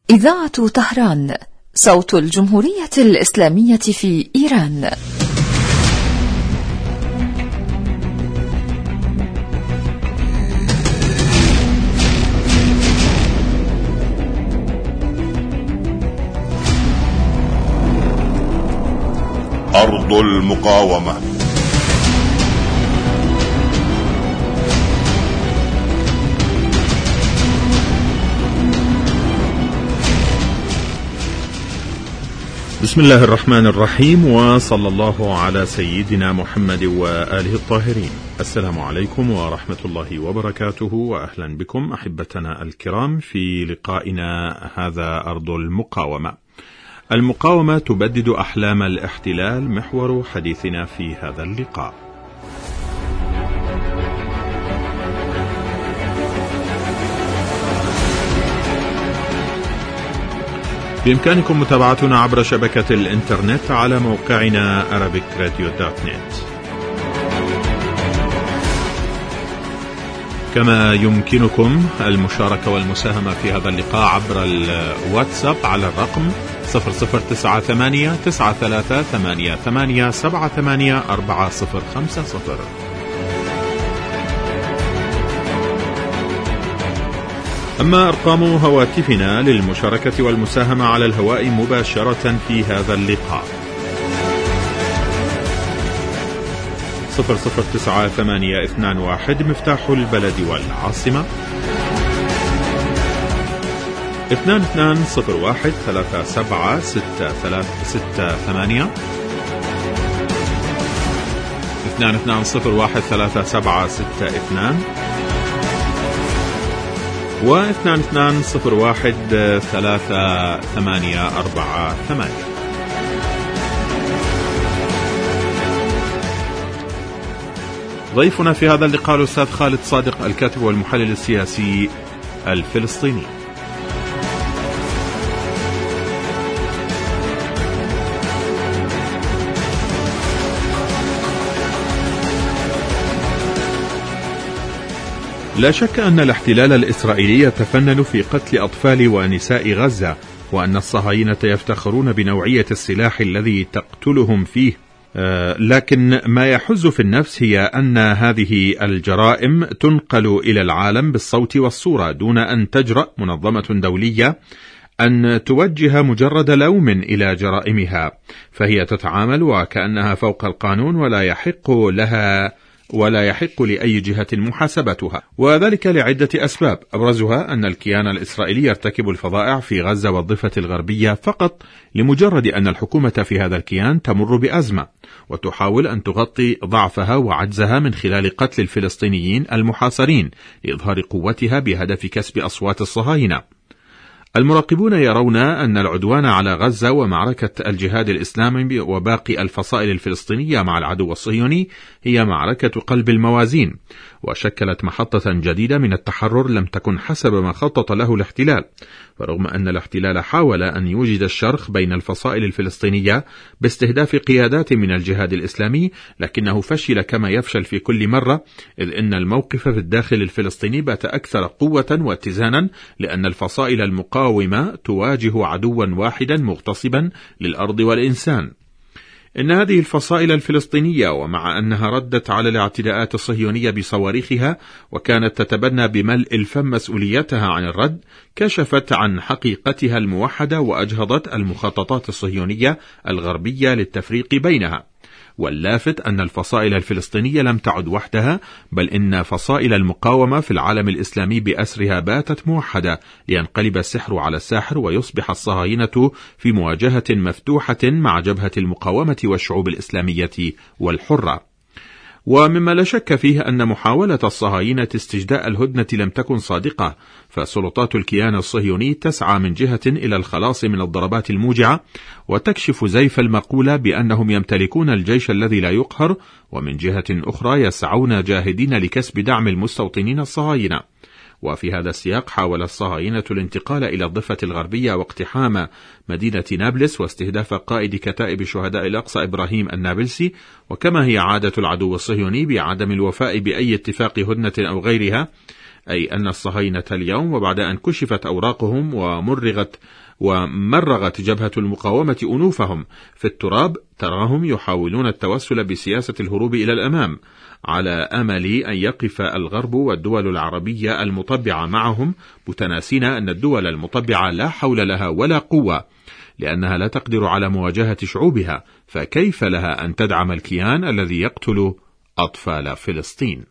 إذاعة طهران، صوت الجمهورية الإسلامية في إيران. أرض المقاومة. بسم الله الرحمن الرحيم، وصلى الله على سيدنا محمد وآله الطاهرين. السلام عليكم ورحمة الله وبركاته، وأهلا بكم أحبتنا الكرام في لقائنا هذا أرض المقاومة. المقاومة تبدد أحلام الاحتلال، محور حديثنا في هذا اللقاء. بإمكانكم متابعتنا عبر شبكة الإنترنت على موقعنا arabicradio.net، كما يمكنكم المشاركة والمساهمة في هذا اللقاء عبر الواتساب على الرقم 00989388784050. أما أرقام هواتفنا للمشاركة والمساهمة على الهواء مباشرة في هذا اللقاء 009821 مفتاح البلد والعاصمة، 2201 3763 2201 3762 و 2201 3848. ضيفنا في هذا اللقاء الأستاذ خالد صادق، الكاتب والمحلل السياسي الفلسطيني. لا شك أن الاحتلال الإسرائيلي يتفنن في قتل أطفال ونساء غزة، وأن الصهاينة يفتخرون بنوعية السلاح الذي تقتلهم فيه، لكن ما يحز في النفس هي أن هذه الجرائم تنقل إلى العالم بالصوت والصورة دون أن تجرأ منظمة دولية أن توجه مجرد لوم إلى جرائمها، فهي تتعامل وكأنها فوق القانون ولا يحق لأي جهة محاسبتها، وذلك لعدة أسباب، أبرزها أن الكيان الإسرائيلي يرتكب الفظائع في غزة والضفة الغربية فقط لمجرد أن الحكومة في هذا الكيان تمر بأزمة وتحاول أن تغطي ضعفها وعجزها من خلال قتل الفلسطينيين المحاصرين لإظهار قوتها بهدف كسب أصوات الصهاينة. المراقبون يرون أن العدوان على غزة ومعركة الجهاد الإسلامي وباقي الفصائل الفلسطينية مع العدو الصهيوني هي معركة قلب الموازين، وشكلت محطة جديدة من التحرر لم تكن حسب ما خطط له الاحتلال. فرغم أن الاحتلال حاول أن يوجد الشرخ بين الفصائل الفلسطينية باستهداف قيادات من الجهاد الإسلامي، لكنه فشل كما يفشل في كل مرة، إذ إن الموقف في الداخل الفلسطيني بات أكثر قوة واتزانا، لأن الفصائل المقاومة تواجه عدوا واحدا مغتصبا للأرض والإنسان. إن هذه الفصائل الفلسطينية، ومع أنها ردت على الاعتداءات الصهيونية بصواريخها وكانت تتبنى بملء الفم مسؤوليتها عن الرد، كشفت عن حقيقتها الموحدة وأجهضت المخططات الصهيونية الغربية للتفريق بينها. واللافت أن الفصائل الفلسطينية لم تعد وحدها، بل إن فصائل المقاومة في العالم الإسلامي بأسرها باتت موحدة، لينقلب السحر على الساحر ويصبح الصهاينة في مواجهة مفتوحة مع جبهة المقاومة والشعوب الإسلامية والحرة. ومما لا شك فيه أن محاولة الصهاينة استجداء الهدنة لم تكن صادقة، فسلطات الكيان الصهيوني تسعى من جهة إلى الخلاص من الضربات الموجعة وتكشف زيف المقولة بأنهم يمتلكون الجيش الذي لا يقهر، ومن جهة أخرى يسعون جاهدين لكسب دعم المستوطنين الصهاينة. وفي هذا السياق حاول الصهاينة الانتقال إلى الضفة الغربية واقتحام مدينة نابلس واستهداف قائد كتائب شهداء الأقصى إبراهيم النابلسي، وكما هي عادة العدو الصهيوني بعدم الوفاء بأي اتفاق هدنة أو غيرها، أي أن الصهاينة اليوم وبعد أن كشفت أوراقهم ومرغت جبهة المقاومة أنوفهم في التراب، تراهم يحاولون التوسل بسياسة الهروب إلى الأمام على أمل أن يقف الغرب والدول العربية المطبعة معهم، متناسين أن الدول المطبعة لا حول لها ولا قوة، لأنها لا تقدر على مواجهة شعوبها، فكيف لها أن تدعم الكيان الذي يقتل أطفال فلسطين؟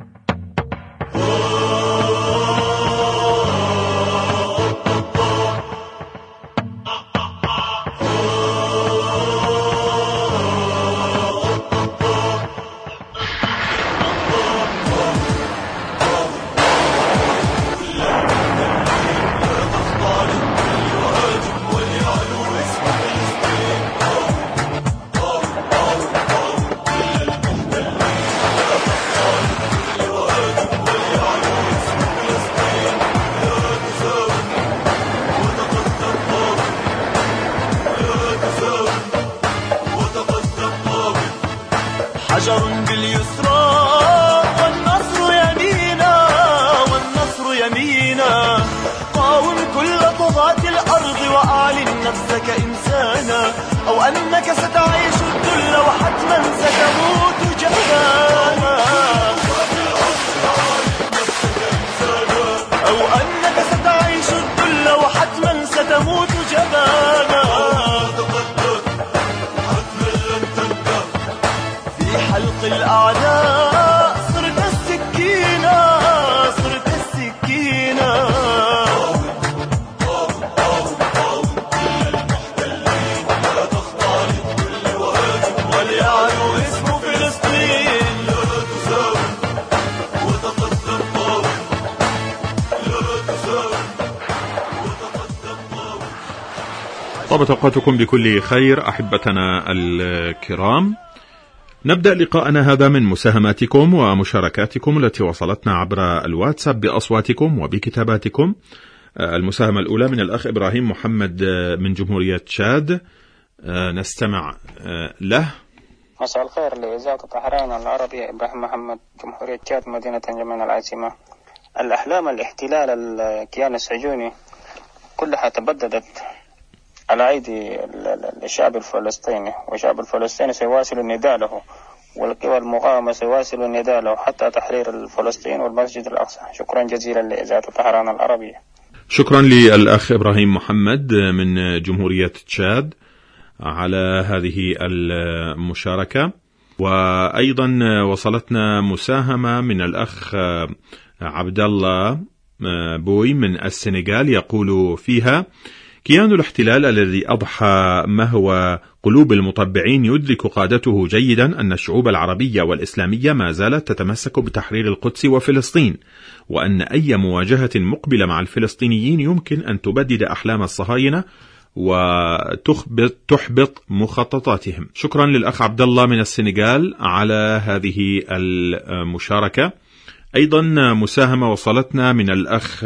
حجر باليسرى والنصر يمينا، والنصر يمينا، قاوم كل طغاة الأرض وأعلن نفسك إنسانا، أو أنك ستعيش الذل وحتما ستموت جبانا، أو أنك ستعيش الذل وحتما ستموت جبانا. حلق الأعداء صرت السكينة، صرت السكينة، وليعلو اسم فلسطين، لا تساوم وتقدم قاوم، لا تساوم وتقدم قاوم. طابت أوقاتكم بكل خير أحبتنا الكرام. نبدأ لقاءنا هذا من مساهماتكم ومشاركاتكم التي وصلتنا عبر الواتساب بأصواتكم وبكتاباتكم. المساهمة الأولى من الأخ إبراهيم محمد من جمهورية تشاد، نستمع له. مساء الخير لإذاعة طهران العربية. إبراهيم محمد جمهورية تشاد مدينة جمين العاصمة. الأحلام الاحتلال الكيان الصهيوني كلها تبددت على أيدي الشعب الفلسطيني، والشعب الفلسطيني سيواصل النداء له، والقوى المقاومة سيواصل النداء له حتى تحرير الفلسطين والمسجد الأقصى. شكرا جزيلا لإذاعة طهران العربية. شكرا للأخ إبراهيم محمد من جمهورية تشاد على هذه المشاركة. وأيضا وصلتنا مساهمة من الأخ عبد الله بوي من السنغال، يقول فيها: كيان الاحتلال الذي أضحى مهوى قلوب المطبعين يدرك قادته جيدا أن الشعوب العربية والإسلامية ما زالت تتمسك بتحرير القدس وفلسطين، وأن أي مواجهة مقبلة مع الفلسطينيين يمكن أن تبدد أحلام الصهاينة وتحبط مخططاتهم. شكرا للأخ عبد الله من السنغال على هذه المشاركة. أيضا مساهمة وصلتنا من الأخ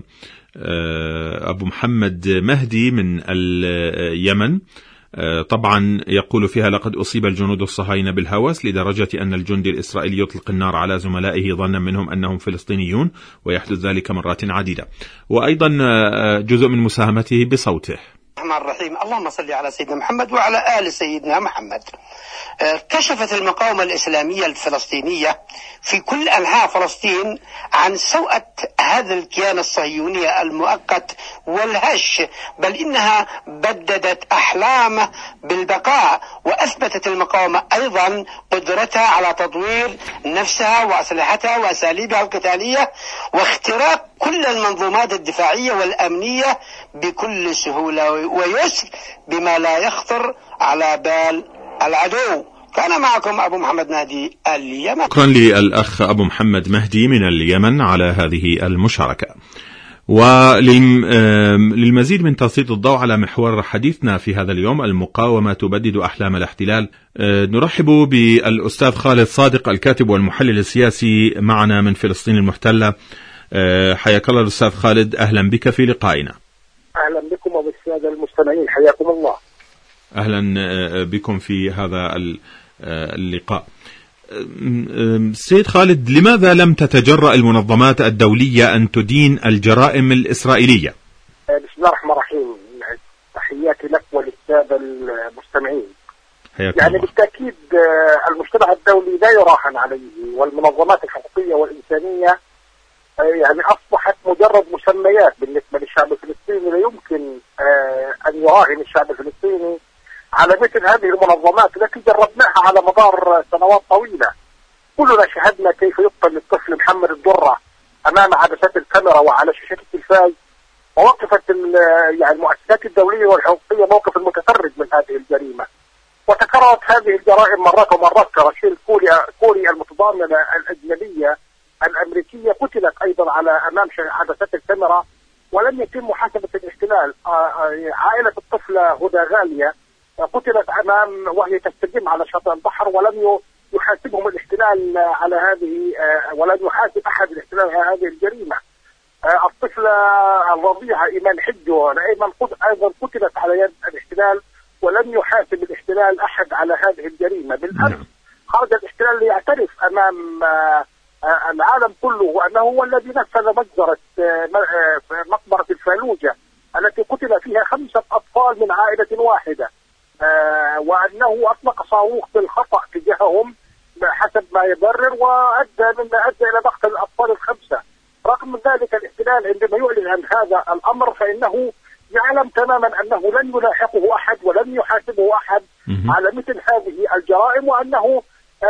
أبو محمد مهدي من اليمن، طبعا يقول فيها: لقد أصيب الجنود الصهاينة بالهوس لدرجة أن الجندي الإسرائيلي يطلق النار على زملائه ظنا منهم أنهم فلسطينيون، ويحدث ذلك مرات عديدة. وأيضا جزء من مساهمته بصوته. الرحمن الرحيم. اللهم صل على سيدنا محمد وعلى آل سيدنا محمد. كشفت المقاومة الإسلامية الفلسطينية في كل أنحاء فلسطين عن سوءة هذا الكيان الصهيوني المؤقت والهش، بل إنها بددت أحلامه بالبقاء، وأثبتت المقاومة أيضا قدرتها على تطوير نفسها وأسلحتها وأساليبها القتالية واختراق كل المنظومات الدفاعية والأمنية بكل سهولة ويسر بما لا يخطر على بال العدو. كان معكم أبو محمد مهدي اليمن. شكرا للأخ أبو محمد مهدي من اليمن على هذه المشاركة. وللمزيد من تسليط الضوء على محور حديثنا في هذا اليوم، المقاومة تبدد أحلام الاحتلال، نرحب بالأستاذ خالد صادق الكاتب والمحلل السياسي معنا من فلسطين المحتلة. حياك الله الأستاذ خالد، أهلا بك في لقائنا. أهلا بكم وبالسادة المستمعين، حياكم الله. أهلا بكم في هذا اللقاء. سيد خالد، لماذا لم تتجرأ المنظمات الدولية أن تدين الجرائم الإسرائيلية؟ بسم الله الرحمن الرحيم. تحياتي لك وللسادة المستمعين. يعني بالتأكيد المجتمع الدولي لا يراهن عليه، والمنظمات الحقوقية والإنسانية يعني أصبحت مجرد مسميات بالنسبة للشعب الفلسطيني. لا يمكن أن يراهن الشعب الفلسطيني على مثل هذه المنظمات التي جربناها على مدار سنوات طويلة. كلنا شاهدنا كيف يقتل الطفل محمد الدرة أمام عدسات الكاميرا وعلى شاشة التلفاز، ووقفت يعني المؤسسات الدولية والحقوقية موقف المتفرج من هذه الجريمة. وتكررت هذه الجرائم مرات ومرات، كرشيل كوري المتضامنة الأجنبية الأمريكية قتلت أيضا على أمام عدسات الكاميرا ولم يتم محاسبة الاحتلال. عائلة الطفلة هدى غالية قتلت أمام وهي تستجم على شاطئ البحر، ولم يحاسبهم الاحتلال على هذه، ولم يحاسب أحد الاحتلال على هذه الجريمة. الطفلة الرضيعة إيمان حجو أيضا قتلت على يد الاحتلال ولم يحاسب الاحتلال أحد على هذه الجريمة. بالأمس خرج الاحتلال ليعترف أمام العالم كله وأنه هو الذي نفذ مجزرة مقبرة الفالوجة التي قتل فيها 5 أطفال من عائلة واحدة، وأنه أطلق صاروخ بالخطأ تجاههم حسب ما يبرر، وأدى إلى مقتل الأطفال ال5. رغم ذلك الاحتلال عندما يعلن عن هذا الأمر فإنه يعلم تماما أنه لن يلاحقه أحد ولن يحاسبه أحد على مثل هذه الجرائم، وأنه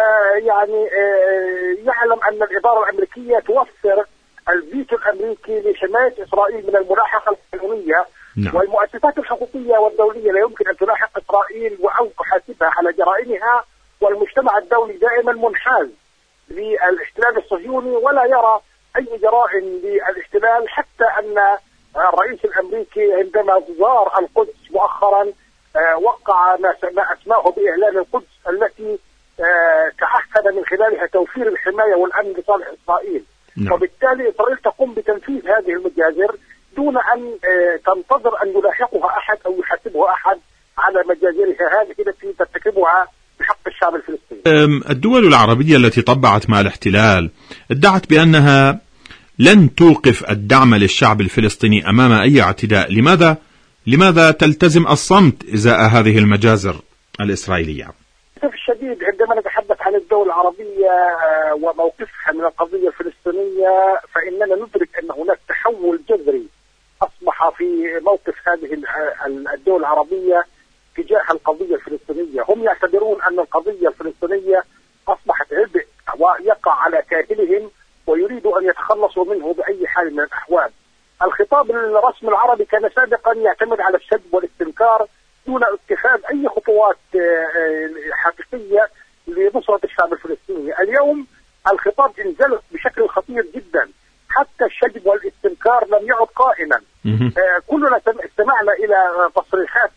يعلم أن الإدارة الأمريكية توفر الفيتو الأمريكي لحماية إسرائيل من الملاحقة القانونية. والمؤسسات الحقوقية والدولية لا يمكن أن تلاحق إسرائيل أو تحاسبها على جرائمها، والمجتمع الدولي دائما منحاز للاحتلال الصهيوني ولا يرى أي جرائم للاحتلال، حتى أن الرئيس الأمريكي عندما زار القدس مؤخرا وقع ما أسماه بإعلان القدس التي تعهد من خلالها توفير الحماية والأمن لصالح إسرائيل. وبالتالي إسرائيل تقوم بتنفيذ هذه المجازر دون أن تنتظر أن يلاحقها أحد أو يحاسبها أحد على مجازرها هذه التي ترتكبها بحق الشعب الفلسطيني. الدول العربية التي طبعت مع الاحتلال ادعت بأنها لن توقف الدعم للشعب الفلسطيني أمام أي اعتداء. لماذا تلتزم الصمت إزاء هذه المجازر الإسرائيلية؟ للأسف الشديد عندما نتحدث عن الدول العربية وموقفها من القضية الفلسطينية فإننا ندرك أن هناك تحول جذري أصبح في موقف هذه الدول العربية تجاه القضية الفلسطينية. هم يعتبرون أن القضية الفلسطينية أصبحت عبء ويقع على كاهلهم ويريدوا أن يتخلصوا منه بأي حال من الأحوال. الخطاب الرسمي العربي كان سابقا يعتمد على السب والاستنكار دون اتخاذ أي خطوات حقيقية لنصرة الشعب الفلسطيني. اليوم الخطاب انزلق بشكل خطير جدا، حتى الشجب والاستنكار لم يعد قائما. كلنا استمعنا إلى تصريحات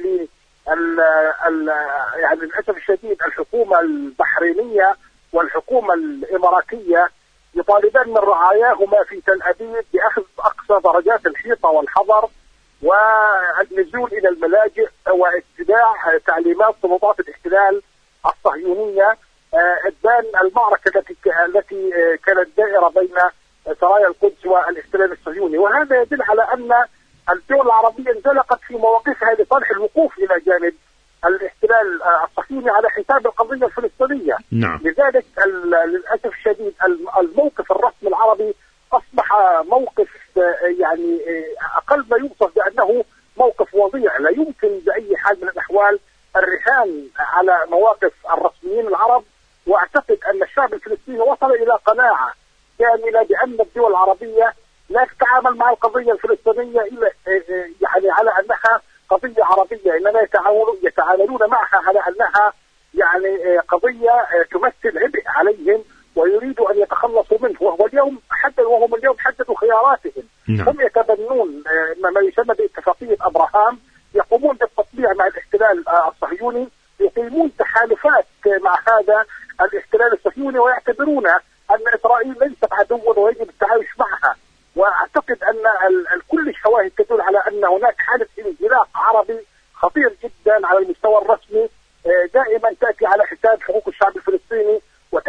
يعني للأسف الشديد الحكومة البحرينية والحكومة الإماراتية يطالبان من رعاياهما في تل أبيب بأخذ أقصى درجات الحيطة والحظر والنزول إلى الملاجئ واتباع تعليمات سلطات الاحتلال الصهيونية إبان المعركة التي كانت دائرة بين سرايا القدس والاحتلال الصهيوني. وهذا يدل على أن الدول العربية انزلقت في مواقفها لصالح الوقوف إلى جانب الاحتلال الصهيوني على حساب القضية الفلسطينية. لذلك للأسف الشديد الموقف الرسمي العربي أصبح موقف يعني أقل ما يوصف بأنه موقف وضيع. لا يمكن بأي حال من الأحوال الرهان على مواقف الرسميين العرب، وأعتقد أن الشعب الفلسطيني وصل إلى قناعة كاملة بأن الدول العربية لا تتعامل مع القضية الفلسطينية إلا يعني على أنها قضية عربية، إنما يتعاملون معها على أنها يعني قضية تمثل عبء عليهم ويريدوا أن يتخلصوا منه. وهم اليوم حددوا خياراتهم. هم يتبنون ما يسمى باتفاقية أبراهام، يقومون بالتطبيع مع الاحتلال الصهيوني، يقيمون تحالفات مع هذا الاحتلال الصهيوني ويعتبرون أن إسرائيل ليست عدوا ويجب التعايش معها. وأعتقد أن كل الشواهد تدل على أن هناك حالة انزلاق عربي خطير جدا على المستوى الرسمي، دائما تأتي على حساب حقوق الشعب الفلسطيني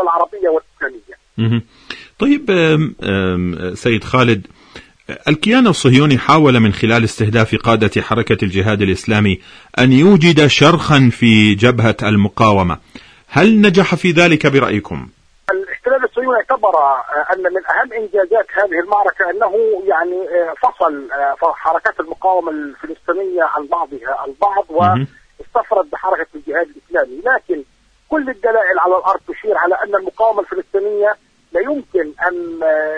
العربية والإسلامية. طيب سيد خالد، الكيان الصهيوني حاول من خلال استهداف قادة حركة الجهاد الإسلامي أن يوجد شرخا في جبهة المقاومة، هل نجح في ذلك برأيكم؟ الاحتلال الصهيوني اعتبر أن من أهم إنجازات هذه المعركة أنه يعني فصل حركات المقاومة الفلسطينية عن بعضها البعض واستفرد بحركة الجهاد الإسلامي، لكن كل الدلائل على الأرض تشير على أن المقاومة الفلسطينية لا يمكن أن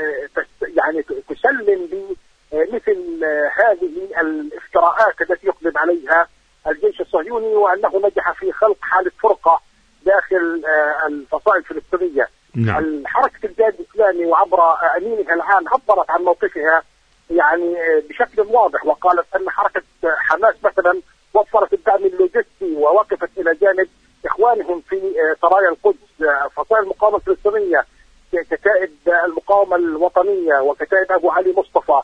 يعني تسلم بمثل هذه الافتراءات التي يقدم عليها الجيش الصهيوني، وأنه نجح في خلق حالة فرقة داخل الفصائل الفلسطينية. نعم. حركة الجهاد الإسلامي وعبر أمينها العام عبرت عن موقفها يعني بشكل واضح، وقالت أن حركة حماس مثلا وفرت الدعم اللوجستي ووقفت إلى جانب إخوانهم في سرايا القدس. فصائل المقاومة الفلسطينية كتائب المقاومة الوطنية وكتائب أبو علي مصطفى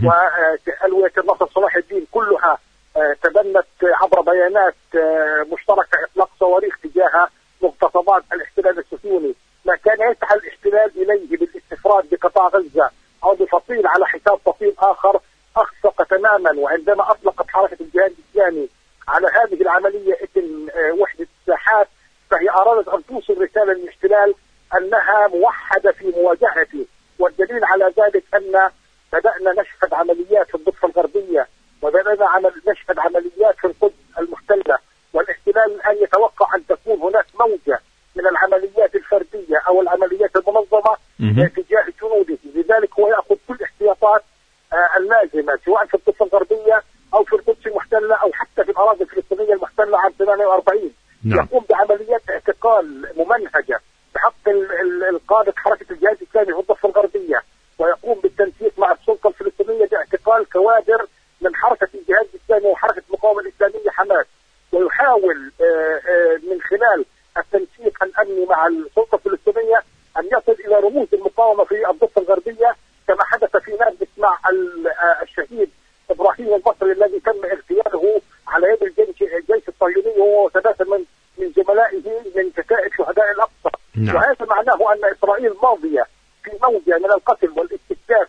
وألوية النصر صلاح الدين كلها تبنت عبر بيانات مشتركة إطلاق صواريخ تجاه مغتصبات الاحتلال الصهيوني. ما كان يسعى الاحتلال إليه بالاستفراد بقطاع غزة أو بفصيل على حساب فصيل آخر أخفق تماما. وعندما أطلقت حركة الجهاد الإسلامي على هذه العملية اسم وحدة الساحات، فهي أرادت أن توصل رسالة للاحتلال أنها موحدة في مواجهته. والدليل على ذلك أن بدأنا نشهد عمليات في الضفة الغربية وبدأنا نشهد عمليات في القدس المحتلة، والاحتلال الآن يتوقع أن تكون هناك موجة من العمليات الفردية أو العمليات المنظمة تجاه جنوده. لذلك هو يأخذ كل الاحتياطات اللازمة سواء في الضفة الغربية أو في القدس المحتلة أو حتى في الأراضي الفلسطينية المحتلة عام 48. يقوم بعمليات اعتقال ممنهجة بحق القادة حركة الجهاد الإسلامي في الضفة الغربية، ويقوم بالتنسيق مع السلطة الفلسطينية باعتقال كوادر من حركة الجهاد الإسلامي وحركة المقاومة الإسلامية حماس، ويحاول من خلال التنسيق الأمني مع السلطة الفلسطينية أن يصل إلى رموز المقاومة في الضفة الغربية، كما حدث في نابلس مع الشهيد إبراهيم البصري الذي تم اغتياله على يد الجيش الصهيوني وهو ثلاثة من زملائه من كتائب شهداء الأقصى. نعم. وهذا معناه أن إسرائيل ماضية في موجة من القتل والاستهداف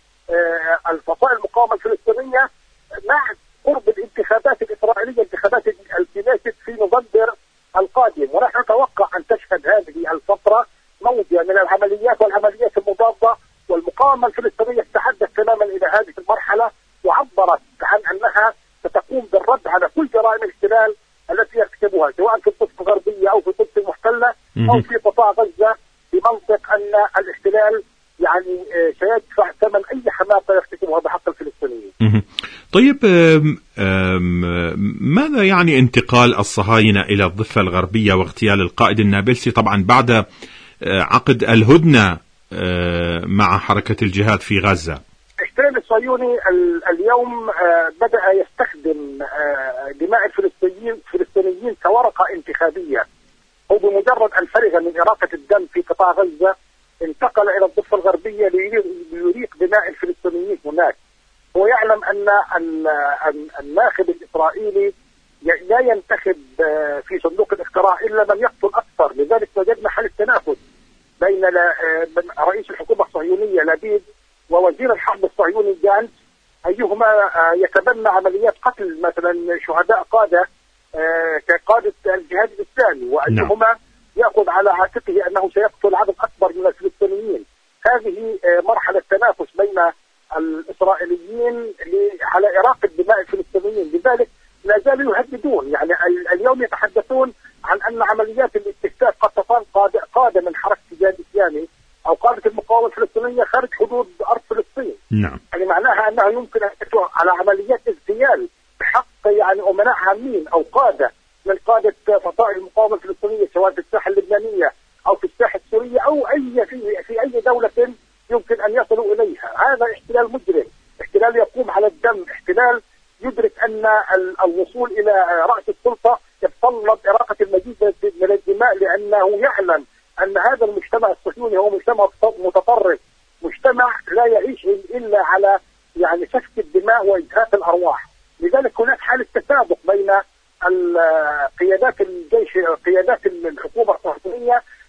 للفصائل المقاومة الفلسطينية مع قرب الانتخابات الإسرائيلية، انتخابات الكنيست في نوفمبر القادم. ونحن نتوقع أن تشهد هذه الفترة موجة من العمليات والعمليات المضادة، والمقاومة الفلسطينية استعدت تماما إلى هذه المرحلة وعبرت عن أنها ستقوم بالرد على كل جرائم الاحتلال التي يرتكبها سواء في الضفة الغربية أو في القدس المحتلة أو في قطاع غزة، بمنطق أن الاحتلال يعني سيدفع ثمن أي حماقة يرتكبها بحق الفلسطينيين. طيب ماذا يعني انتقال الصهاينة إلى الضفة الغربية واغتيال القائد النابلسي طبعا بعد عقد الهدنة مع حركة الجهاد في غزة؟ الاحتلال الصهيوني اليوم بدأ يستخدم دماء الفلسطينيين كورقة انتخابية. هو بمجرد أن فرغ من إراقة الدم في قطاع غزة انتقل إلى الضفة الغربية ليريق دماء الفلسطينيين هناك. هو يعلم أن الناخب الإسرائيلي لا ينتخب في صندوق الاقتراع إلا من يقتل أكثر. لذلك وجدنا حالة تنافس بين رئيس الحكومة الصهيونية لبيد ووزير الحرب الصهيوني جانتس، أيهما يتبنى عمليات قتل مثلا شهداء قادة كقادة الجهاد الإسلامي، وأيهما يأخذ على عاتقه أنه سيقتل عدد أكبر من الفلسطينيين. هذه مرحلة تنافس بين الإسرائيليين على إراقة دماء الفلسطينيين. لذلك لا زالوا يهددون، يعني اليوم يتحدثون عن أن عمليات الاستهداف قد تصل قادة من حركة الجهاد الإسلامي أو قادة المقاومة الفلسطينية خارج حدود أرض فلسطين. نعم. يعني معناها أنه يمكن أن يكون على عمليات اغتيال بحق يعني أمناء عامين أو قادة من قادة فصائل المقاومة الفلسطينية سواء في الساحة اللبنانية أو في الساحة السورية أو في أي دولة يمكن أن يصلوا إليها. هذا احتلال مجرم، احتلال يقوم على الدم، احتلال يدرك أن الوصول إلى رأس السلطة يتطلب إراقة المزيد من الدماء، لأنه يعلم أن هذا المجتمع الصهيوني هو مجتمع متطرف، مجتمع لا يعيش إلا على يعني سفك الدماء وإجهاق الأرواح. لذلك هناك حالة تسابق بين قيادات الجيش، قيادات الحكومة الصهيونية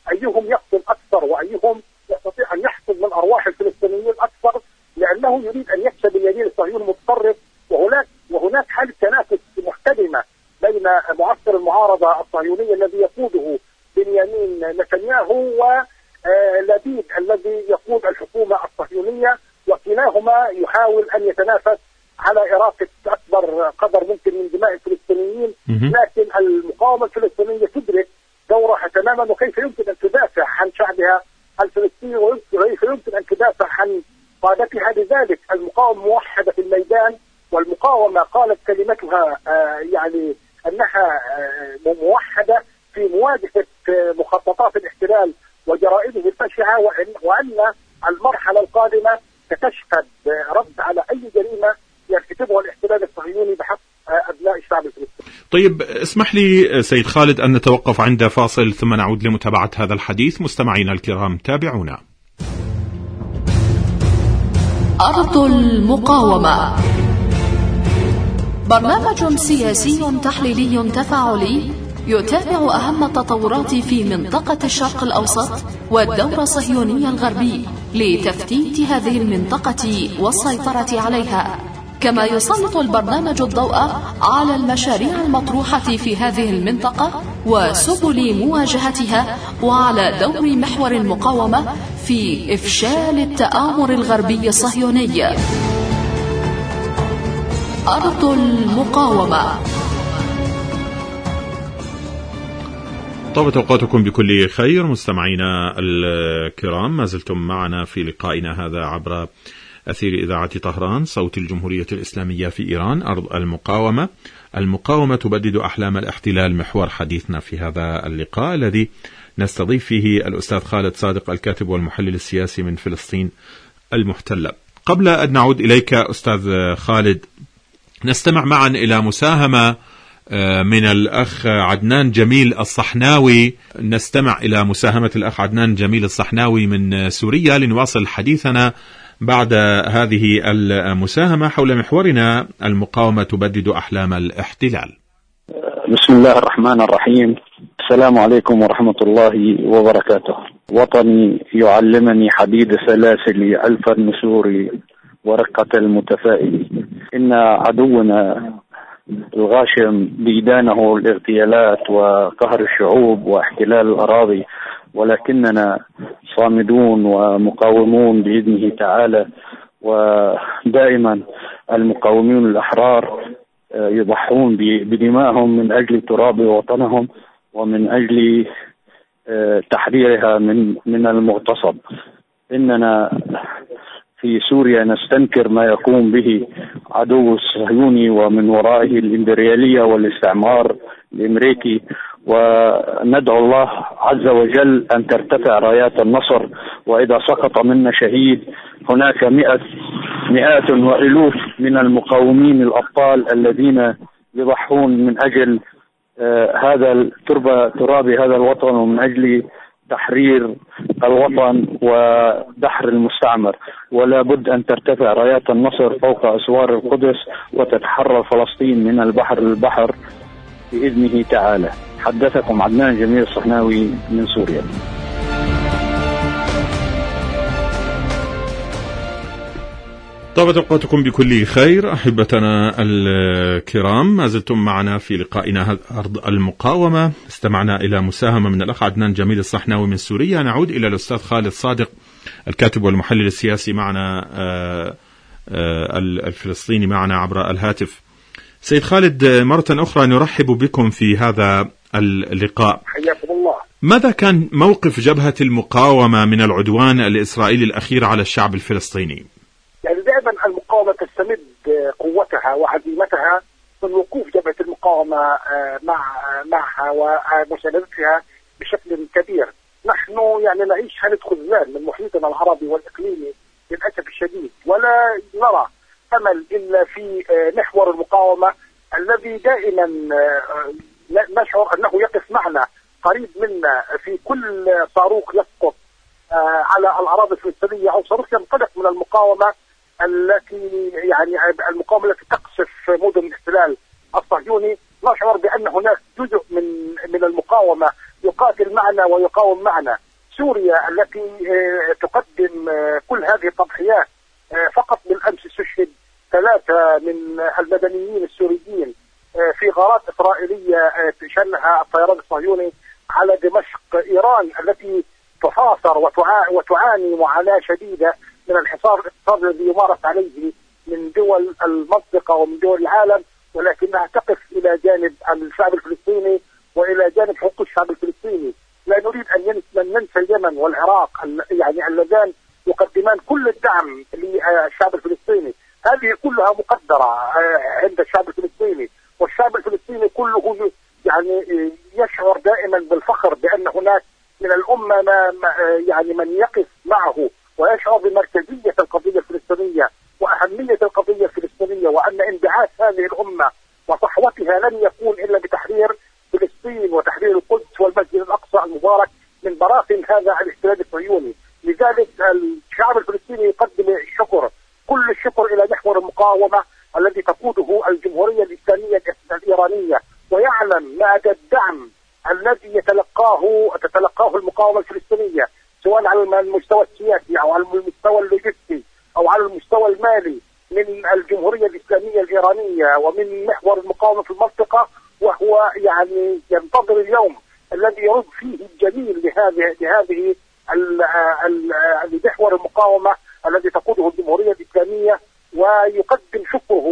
أيهم يقتل أكثر وأيهم يستطيع أن يحصل من أرواح الفلسطينيين أكثر، لأنه يريد أن يكسب اليمين الصهيوني المتطرف. وهناك حالة تنافس محتدمة بين معسكر المعارضة الصهيونية الذي يقوده بنيامين نتنياهو ولبيد الذي يقود الحكومة الصهيونية، وكلاهما يحاول أن يتنافس على إراقة أكبر قدر ممكن من دماء الفلسطينيين. لكن المقاومة الفلسطينية تدرك دورها تماما، وكيف يمكن أن تدافع عن شعبها الفلسطيني وكيف يمكن أن تدافع عن قادتها. لذلك المقاومة موحدة في الميدان، والمقاومة قالت كلمتها يعني أنها موحدة في مواجهة مخططات الاحتلال وجرائمه البشعة، وأن المرحلة القادمة ستشهد رد على أي جريمة يرتكبها الاحتلال الصهيوني بحق أبناء الشعب الفلسطيني. طيب اسمح لي سيد خالد أن نتوقف عند فاصل ثم نعود لمتابعة هذا الحديث. مستمعينا الكرام تابعونا. أرض المقاومة، برنامج سياسي تحليلي تفاعلي يتابع أهم التطورات في منطقة الشرق الأوسط والدور الصهيوني الغربي لتفتيت هذه المنطقة والسيطرة عليها، كما يسلط البرنامج الضوء على المشاريع المطروحة في هذه المنطقة وسبل مواجهتها، وعلى دور محور المقاومة في إفشال التآمر الغربي الصهيوني. أرض المقاومة. طابت أوقاتكم بكل خير مستمعينا الكرام، ما زلتم معنا في لقائنا هذا عبر أثير إذاعة طهران صوت الجمهورية الإسلامية في إيران. أرض المقاومة، المقاومة تبدد أحلام الاحتلال، محور حديثنا في هذا اللقاء الذي نستضيف فيه الأستاذ خالد صادق الكاتب والمحلل السياسي من فلسطين المحتلة. قبل أن نعود إليك أستاذ خالد، نستمع معا إلى مساهمة من الأخ عدنان جميل الصحناوي. نستمع إلى مساهمة الأخ عدنان جميل الصحناوي من سوريا لنواصل حديثنا بعد هذه المساهمة حول محورنا المقاومة تبدد أحلام الاحتلال. بسم الله الرحمن الرحيم. السلام عليكم ورحمة الله وبركاته. وطني يعلمني حديد سلاسل ألف النسور ورقة المتفائل. إن عدونا الغاشم بيدانه الاغتيالات وقهر الشعوب واحتلال الأراضي، ولكننا صامدون ومقاومون بإذنه تعالى. ودائما المقاومين الأحرار يضحون بدمائهم من أجل تراب وطنهم ومن أجل تحريرها من المغتصب. إننا في سوريا نستنكر ما يقوم به عدو الصهيوني ومن ورائه الإمبريالية والاستعمار الأمريكي، وندعو الله عز وجل أن ترتفع رايات النصر. وإذا سقط منا شهيد هناك مئات وألوف من المقاومين الأبطال الذين يضحون من أجل هذا تراب هذا الوطن ومن أجل تحرير الوطن ودحر المستعمر. ولا بد أن ترتفع رايات النصر فوق أسوار القدس وتتحرر فلسطين من البحر للبحر بإذنه تعالى. حدثكم عدنان جميل الصحناوي من سوريا. طابت أوقاتكم بكل خير أحبتنا الكرام، ما زلتم معنا في لقائنا أرض المقاومة. استمعنا إلى مساهمة من الأخ عدنان جميل الصحناوي من سوريا. نعود إلى الأستاذ خالد صادق الكاتب والمحلل السياسي معنا الفلسطيني معنا عبر الهاتف. سيد خالد، مرة أخرى نرحب بكم في هذا اللقاء. حياكم الله. ماذا كان موقف جبهة المقاومة من العدوان الإسرائيلي الأخير على الشعب الفلسطيني؟ يعني دائما المقاومة تستمد قوتها وعزيمتها من وقوف جبهة المقاومة معها ومساندتها بشكل كبير. نحن يعني نعيش حالة خذلان من محيطنا العربي والإقليمي للأسف الشديد، ولا نرى أمل إلا في محور المقاومة الذي دائما نشعر أنه يقف معنا قريب منا في كل صاروخ يسقط على الأراضي الفلسطينية أو صاروخ ينطلق من المقاومة التي يعني المقاومة التي تقصف مدن الاحتلال الصهيوني. نشعر بأن هناك جزء من المقاومة يقاتل معنا معنا ويقاوم معنا. سوريا التي تقدم كل هذه التضحيات، فقط بالأمس استشهد 3 من المدنيين السوريين في غارات إسرائيلية شنها الطيران الصهيوني على دمشق. إيران التي تحاصر وتعاني معاناة شديدة من الحصار الاقتصادي الذي يمارس عليه من دول المنطقة ومن دول العالم، ولكنها تقف إلى جانب الشعب الفلسطيني وإلى جانب حقوق الشعب الفلسطيني. لا نريد أن ننسى اليمن والعراق يعني اللذان يقدمان كل الدعم للشعب الفلسطيني. هذه كلها مقدرة عند الشعب الفلسطيني، والشعب الفلسطيني كله يعني يشعر دائما بالفخر بأن هناك من الأمة يعني من يقف معه ويشعر بمركزية القضية الفلسطينية وأهمية القضية الفلسطينية، وأن انبعاث هذه الأمة وصحوتها لن يكون إلا بتحرير فلسطين وتحرير القدس والمسجد الأقصى المبارك من براثن هذا الاحتلال الصهيوني. لذلك الشعب الفلسطيني يقدم الشكر، كل الشكر إلى محور المقاومة الذي تقوده الجمهورية الإسلامية الإيرانية، ويعلم مدى الدعم الذي تتلقاه المقاومة الفلسطينية، سواء على المستوى السياسي أو على المستوى اللوجستي أو على المستوى المالي، من الجمهورية الإسلامية الإيرانية ومن محور المقاومة في المنطقة. وهو يعني ينتظر اليوم الذي يرد فيه الجميل لهذه محور المقاومة الذي تقوده الجمهورية الإسلامية، ويقدم شكره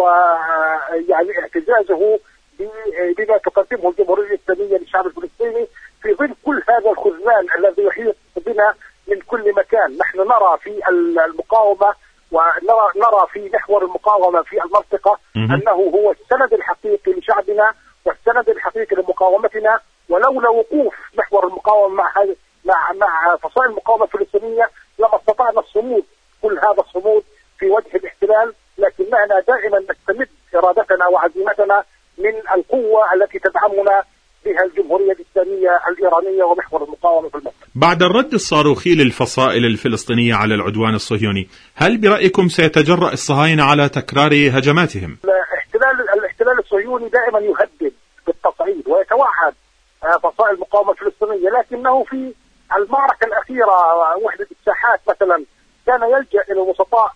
ويعني اعتزازه بما تقدمه الجمهورية الإسلامية للشعب الفلسطيني في ظل كل هذا الخذلان الذي يحيط بنا من كل مكان. نحن نرى في المقاومة ونرى في محور المقاومة في المنطقة أنه هو السند الحقيقي لشعبنا والسند الحقيقي لمقاومتنا، ولولا وقوف محور المقاومة مع فصائل المقاومة الفلسطينية لما استطعنا الصمود، كل هذا الصمود في وجه الاحتلال، لكننا دائما نستمد إرادتنا وعزيمتنا من القوة التي تدعمنا بها الجمهورية الإسلامية الإيرانية ومحور المقاومة في المنطقة. بعد الرد الصاروخي للفصائل الفلسطينية على العدوان الصهيوني، هل برأيكم سيتجرأ الصهاينة على تكرار هجماتهم؟ الاحتلال الصهيوني دائما يهدد بالتصعيد ويتوعد فصائل المقاومة الفلسطينية، لكنه في المعركة الأخيرة وحدة الساحات مثلا كان يلجأ إلى الوسطاء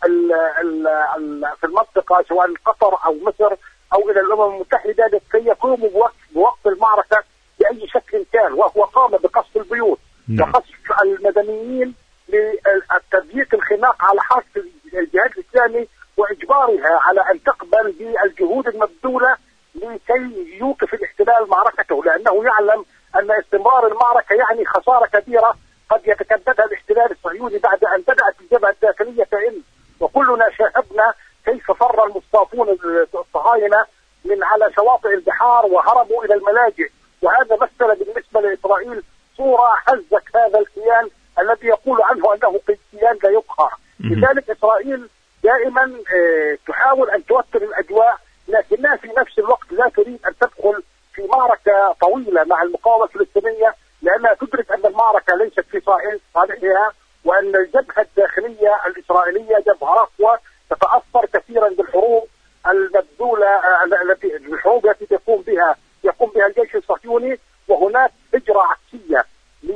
في المنطقة سواء قطر أو مصر أو إلى الأمم المتحدة لكي يقوموا بوقف المعركة بأي شكل كان، وهو قام بقصف البيوت وقصف المدنيين لتضييق الخناق على حركة الجهاد الإسلامي وإجبارها على أن تقبل بالجهود المبذولة لكي يوقف الاحتلال معركته، لأنه يعلم أن استمرار المعركة يعني خسارة كبيرة قد يتكبدها الاحتلال الصهيوني بعد أن بدأت الجبهة الداخلية تئن. وكلنا شاهدنا كيف فر المصطافون الصهاينة من على شواطئ البحار وهربوا إلى الملاجئ، وهذا مثل بالنسبة لإسرائيل صورة هزت هذا الكيان الذي يقول عنه أنه كيان لا يقهر. لذلك إسرائيل دائما تحاول أن توتر الأجواء، لكنها في نفس الوقت لا تريد أن تدخل في معركة طويلة مع المقاومة الفلسطينية، لأنها تدرك أن المعركة ليست في صالحها، وأن الجبهة الداخلية الإسرائيلية جبهة رخوة تتأثر كثيرا بالحروب المبذولة التي يقوم بها الجيش الصهيوني، وهناك هجرة عكسية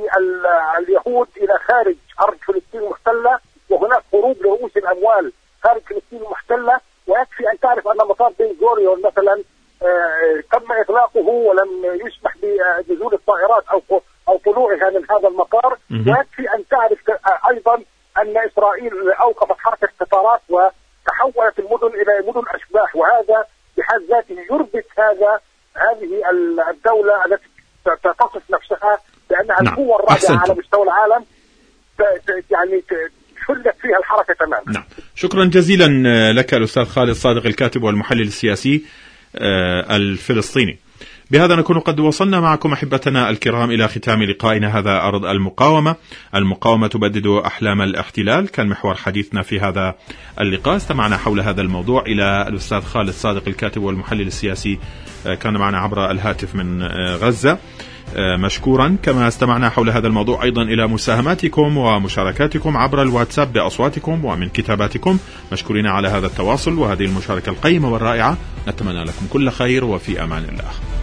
لليهود إلى خارج أرض فلسطين المحتلة، وهناك هروب لرؤوس الأموال خارج فلسطين المحتلة. ويكفي أن تعرف أن مطار بن غوريون مثلا تم إغلاقه ولم يسمح بنزول الطائرات أو طلوعها من هذا المطار. ويكفي أن تعرف أيضا أن إسرائيل أوقفت حركة قطارات وتحولت المدن إلى مدن أشباح، وهذا بحد ذاته يربط هذه الدولة التي تصف نفسها بأنها القوة الرابعة على مستوى العالم، يعني شلت فيها الحركة تماما. نعم. شكرا جزيلا لك الأستاذ خالد صادق، الكاتب والمحلل السياسي الفلسطيني. بهذا نكون قد وصلنا معكم أحبتنا الكرام إلى ختام لقائنا هذا أرض المقاومة. المقاومة تبدد أحلام الاحتلال كان محور حديثنا في هذا اللقاء. استمعنا حول هذا الموضوع إلى الأستاذ خالد صادق الكاتب والمحلل السياسي، كان معنا عبر الهاتف من غزة مشكورا. كما استمعنا حول هذا الموضوع أيضا إلى مساهماتكم ومشاركاتكم عبر الواتساب بأصواتكم ومن كتاباتكم، مشكورين على هذا التواصل وهذه المشاركة القيمة والرائعة. نتمنى لكم كل خير وفي أمان الله.